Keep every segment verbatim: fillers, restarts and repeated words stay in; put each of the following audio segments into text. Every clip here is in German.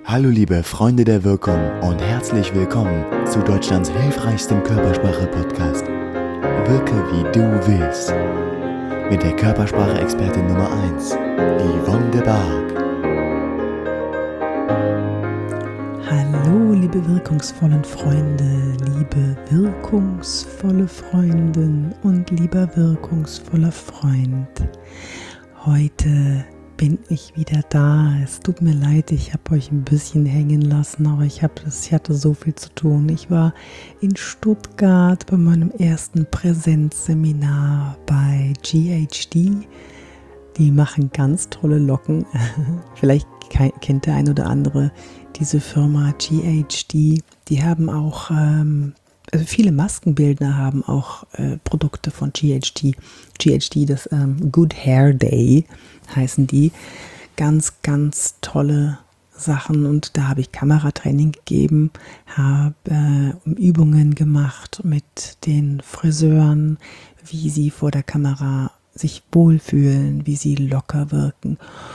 Hallo liebe Freunde der Wirkung und herzlich willkommen zu Deutschlands hilfreichstem Körpersprache-Podcast. Wirke wie du willst. Mit der Körpersprache-Expertin Nummer eins, Yvonne de Barg. Hallo liebe wirkungsvollen Freunde, liebe wirkungsvolle Freundin und lieber wirkungsvoller Freund. Heute bin ich wieder da. Es tut mir leid, ich habe euch ein bisschen hängen lassen, aber ich, hab, ich hatte so viel zu tun. Ich war in Stuttgart bei meinem ersten Präsenzseminar bei G H D. Die machen ganz tolle Locken. Vielleicht kennt der ein oder andere diese Firma G H D. Die haben auch, ähm, also viele Maskenbildner haben auch äh, Produkte von G H D. G H D, das ähm, Good Hair Day heißen die. Ganz, ganz tolle Sachen und da habe ich Kameratraining gegeben, habe äh, Übungen gemacht mit den Friseuren, wie sie vor der Kamera sich wohlfühlen, wie sie locker wirken.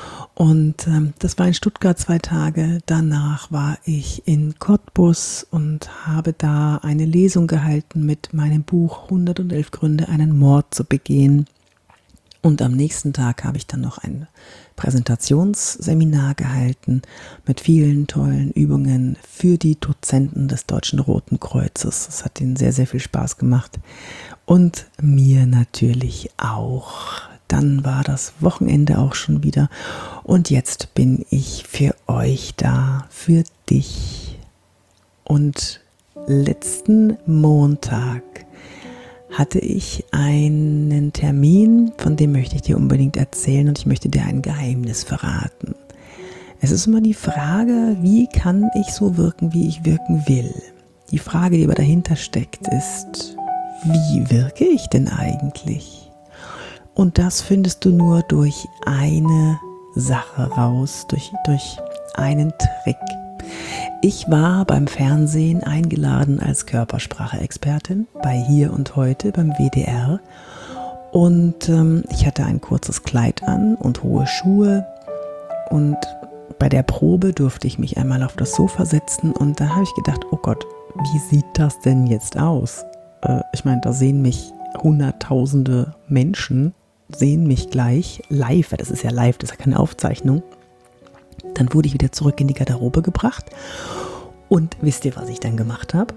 Und ähm, das war in Stuttgart zwei Tage. Danach war ich in Cottbus und habe da eine Lesung gehalten mit meinem Buch hundertelf Gründe, einen Mord zu begehen. Und am nächsten Tag habe ich dann noch ein Präsentationsseminar gehalten mit vielen tollen Übungen für die Dozenten des Deutschen Roten Kreuzes. Das hat ihnen sehr, sehr viel Spaß gemacht. Und mir natürlich auch. Dann war das Wochenende auch schon wieder. Und jetzt bin ich für euch da, für dich. Und letzten Montag hatte ich einen Termin, von dem möchte ich dir unbedingt erzählen und ich möchte dir ein Geheimnis verraten. Es ist immer die Frage, wie kann ich so wirken, wie ich wirken will? Die Frage, die aber dahinter steckt, ist, wie wirke ich denn eigentlich? Und das findest du nur durch eine Sache raus, durch, durch einen Trick. Ich war beim Fernsehen eingeladen als Körpersprache-Expertin bei Hier und Heute beim W D R und ähm, ich hatte ein kurzes Kleid an und hohe Schuhe und bei der Probe durfte ich mich einmal auf das Sofa setzen und da habe ich gedacht, oh Gott, wie sieht das denn jetzt aus? Äh, ich meine, da sehen mich hunderttausende Menschen, sehen mich gleich live, das ist ja live, das ist ja keine Aufzeichnung. Dann wurde ich wieder zurück in die Garderobe gebracht und wisst ihr, was ich dann gemacht habe?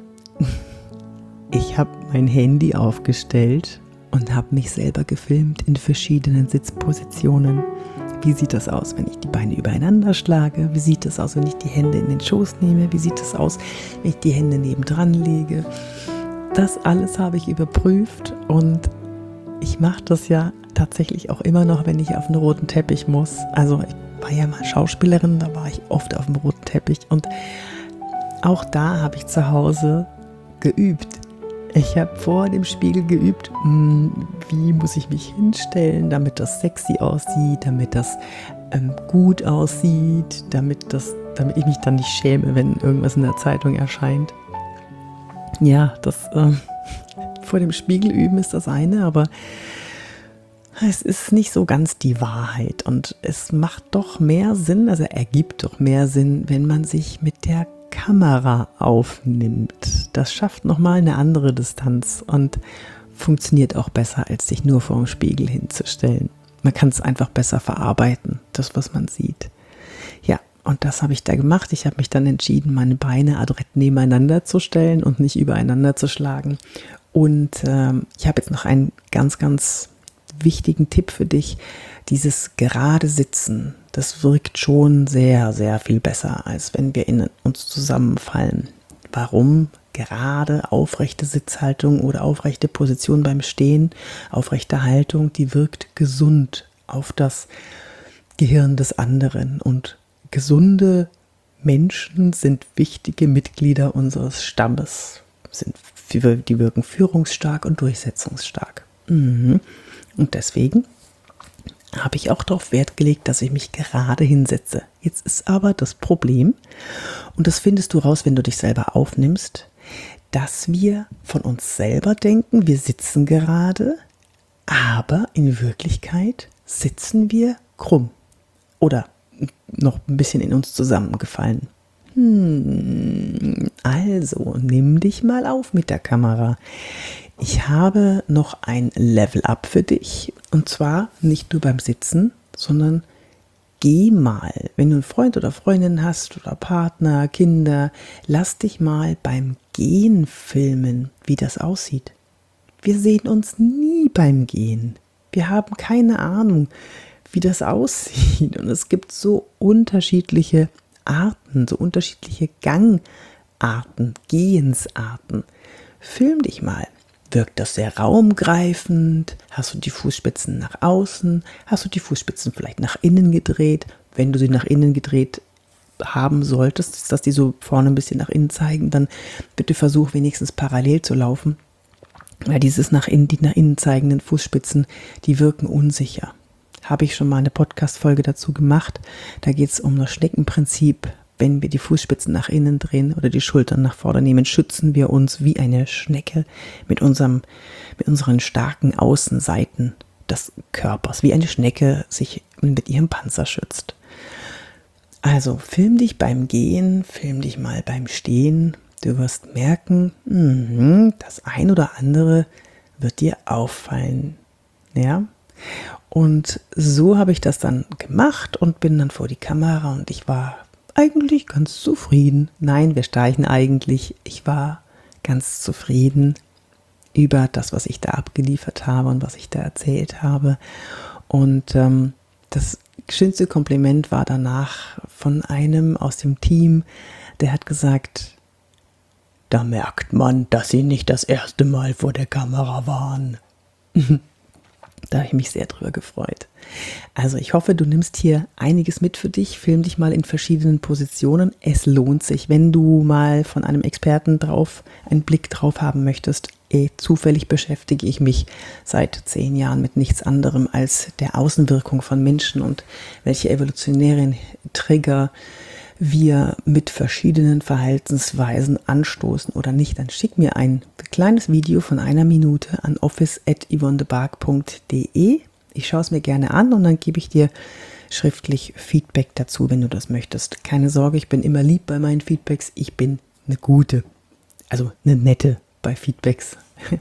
Ich habe mein Handy aufgestellt und habe mich selber gefilmt in verschiedenen Sitzpositionen. Wie sieht das aus, wenn ich die Beine übereinander schlage? Wie sieht das aus, wenn ich die Hände in den Schoß nehme? Wie sieht das aus, wenn ich die Hände nebendran lege? Das alles habe ich überprüft und ich mache das ja tatsächlich auch immer noch, wenn ich auf einen roten Teppich muss. Also ich war ja mal Schauspielerin, da war ich oft auf dem roten Teppich und auch da habe ich zu Hause geübt. Ich habe vor dem Spiegel geübt, wie muss ich mich hinstellen, damit das sexy aussieht, damit das ähm, gut aussieht, damit, das, damit ich mich dann nicht schäme, wenn irgendwas in der Zeitung erscheint. Ja, das äh, vor dem Spiegel üben ist das eine, aber es ist nicht so ganz die Wahrheit und es macht doch mehr Sinn, also ergibt doch mehr Sinn, wenn man sich mit der Kamera aufnimmt. Das schafft nochmal eine andere Distanz und funktioniert auch besser, als sich nur vor dem Spiegel hinzustellen. Man kann es einfach besser verarbeiten, das, was man sieht. Ja, und das habe ich da gemacht. Ich habe mich dann entschieden, meine Beine adrett nebeneinander zu stellen und nicht übereinander zu schlagen. Und ähm, ich habe jetzt noch einen ganz, ganz wichtigen Tipp für dich. Dieses gerade Sitzen, das wirkt schon sehr, sehr viel besser, als wenn wir in uns zusammenfallen. Warum? Gerade aufrechte Sitzhaltung oder aufrechte Position beim Stehen, aufrechte Haltung, die wirkt gesund auf das Gehirn des anderen. Und gesunde Menschen sind wichtige Mitglieder unseres Stammes. Sind, die wirken führungsstark und durchsetzungsstark. Mhm. Und deswegen habe ich auch darauf Wert gelegt, dass ich mich gerade hinsetze. Jetzt ist aber das Problem, und das findest du raus, wenn du dich selber aufnimmst, dass wir von uns selber denken, wir sitzen gerade, aber in Wirklichkeit sitzen wir krumm oder noch ein bisschen in uns zusammengefallen. Hm, also, nimm dich mal auf mit der Kamera. Ich habe noch ein Level-Up für dich. Und zwar nicht nur beim Sitzen, sondern geh mal, wenn du einen Freund oder Freundin hast oder Partner, Kinder, lass dich mal beim Gehen filmen, wie das aussieht. Wir sehen uns nie beim Gehen. Wir haben keine Ahnung, wie das aussieht. Und es gibt so unterschiedliche Arten, so unterschiedliche Gangarten, Gehensarten. Film dich mal. Wirkt das sehr raumgreifend? Hast du die Fußspitzen nach außen? Hast du die Fußspitzen vielleicht nach innen gedreht? Wenn du sie nach innen gedreht haben solltest, dass die so vorne ein bisschen nach innen zeigen, dann bitte versuch wenigstens parallel zu laufen. Weil dieses nach innen, die nach innen zeigenden Fußspitzen, die wirken unsicher. Habe ich schon mal eine Podcast-Folge dazu gemacht. Da geht es um das Schneckenprinzip. Wenn wir die Fußspitzen nach innen drehen oder die Schultern nach vorne nehmen, schützen wir uns wie eine Schnecke mit unserem, mit unseren starken Außenseiten des Körpers, wie eine Schnecke sich mit ihrem Panzer schützt. Also film dich beim Gehen, film dich mal beim Stehen. Du wirst merken, mh, das ein oder andere wird dir auffallen. Ja? Und so habe ich das dann gemacht und bin dann vor die Kamera und ich war eigentlich ganz zufrieden. Nein, wir streichen eigentlich. Ich war ganz zufrieden über das, was ich da abgeliefert habe und was ich da erzählt habe. Und ähm, das schönste Kompliment war danach von einem aus dem Team, der hat gesagt, da merkt man, dass Sie nicht das erste Mal vor der Kamera waren. Da habe ich mich sehr drüber gefreut. Also ich hoffe, du nimmst hier einiges mit für dich. Film dich mal in verschiedenen Positionen. Es lohnt sich, wenn du mal von einem Experten drauf einen Blick drauf haben möchtest. Eh, zufällig beschäftige ich mich seit zehn Jahren mit nichts anderem als der Außenwirkung von Menschen und welche evolutionären Trigger wir mit verschiedenen Verhaltensweisen anstoßen oder nicht, dann schick mir ein kleines Video von einer Minute an office at yvonnebark punkt de. Ich schaue es mir gerne an und dann gebe ich dir schriftlich Feedback dazu, wenn du das möchtest. Keine Sorge, ich bin immer lieb bei meinen Feedbacks. Ich bin eine gute, also eine nette bei Feedbacks.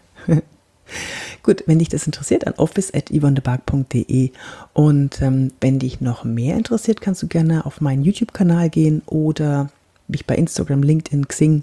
Gut, wenn dich das interessiert, an office at yvonnebark punkt de. Und ähm, wenn dich noch mehr interessiert, kannst du gerne auf meinen YouTube-Kanal gehen oder mich bei Instagram, LinkedIn, Xing,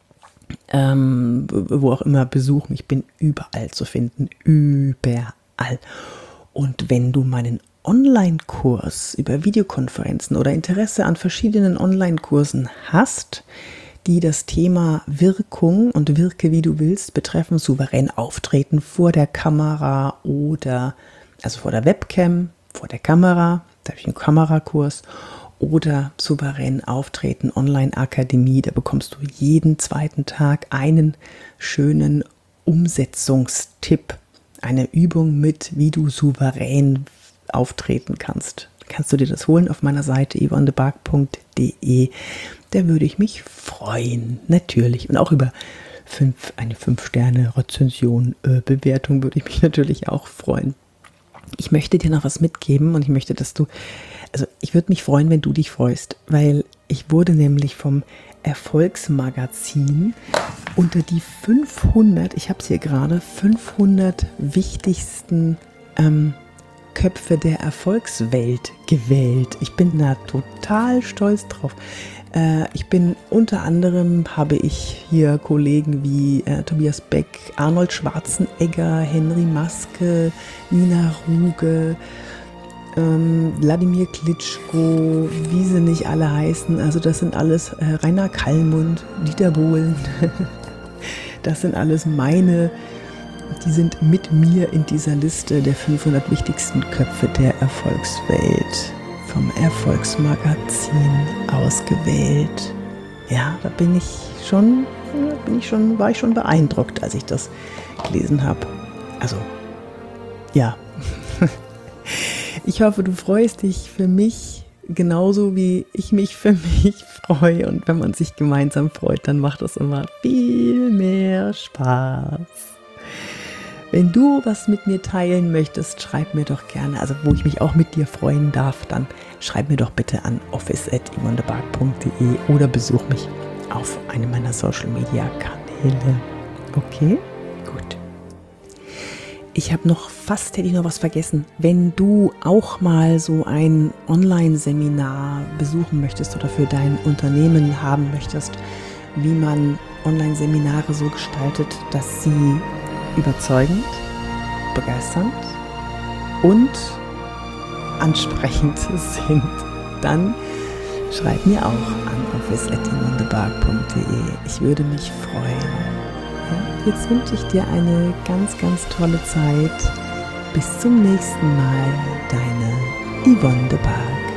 ähm, wo auch immer besuchen. Ich bin überall zu finden, überall. Und wenn du meinen Online-Kurs über Videokonferenzen oder Interesse an verschiedenen Online-Kursen hast, die das Thema Wirkung und Wirke, wie du willst, betreffen, souverän auftreten vor der Kamera oder, also vor der Webcam, vor der Kamera, da habe ich einen Kamerakurs, oder souverän auftreten, Online-Akademie, da bekommst du jeden zweiten Tag einen schönen Umsetzungstipp, eine Übung mit, wie du souverän auftreten kannst. Kannst du dir das holen auf meiner Seite yvonnebark punkt de. Da würde ich mich freuen, natürlich. Und auch über fünf, eine fünf Sterne Rezension, äh, Bewertung würde ich mich natürlich auch freuen. Ich möchte dir noch was mitgeben und ich möchte, dass du, also ich würde mich freuen, wenn du dich freust, weil ich wurde nämlich vom Erfolgsmagazin unter die fünfhundert, ich habe es hier gerade, fünfhundert wichtigsten ähm, Köpfe der Erfolgswelt gewählt. Ich bin da total stolz drauf. Äh, ich bin unter anderem, habe ich hier Kollegen wie äh, Tobias Beck, Arnold Schwarzenegger, Henry Maske, Nina Ruge, ähm, Wladimir Klitschko, wie sie nicht alle heißen. Also das sind alles äh, Rainer Kallmund, Dieter Bohlen. Das sind alles meine, die sind mit mir in dieser Liste der fünfhundert wichtigsten Köpfe der Erfolgswelt vom Erfolgsmagazin ausgewählt. Ja, da bin ich schon, bin ich schon, war ich schon beeindruckt, als ich das gelesen habe. Also, ja. Ich hoffe, du freust dich für mich genauso, wie ich mich für mich freue. Und wenn man sich gemeinsam freut, dann macht das immer viel mehr Spaß. Wenn du was mit mir teilen möchtest, schreib mir doch gerne, also wo ich mich auch mit dir freuen darf, dann schreib mir doch bitte an office at yvonnebark punkt de oder besuch mich auf einem meiner Social Media Kanäle. Okay? Gut. Ich habe noch fast, hätte ich noch was vergessen. Wenn du auch mal so ein Online-Seminar besuchen möchtest oder für dein Unternehmen haben möchtest, wie man Online-Seminare so gestaltet, dass sie überzeugend, begeisternd und ansprechend sind, dann schreib mir auch an office at yvonnebark punkt de. Ich würde mich freuen. Ja, jetzt wünsche ich dir eine ganz, ganz tolle Zeit. Bis zum nächsten Mal, deine Yvonne de Barg.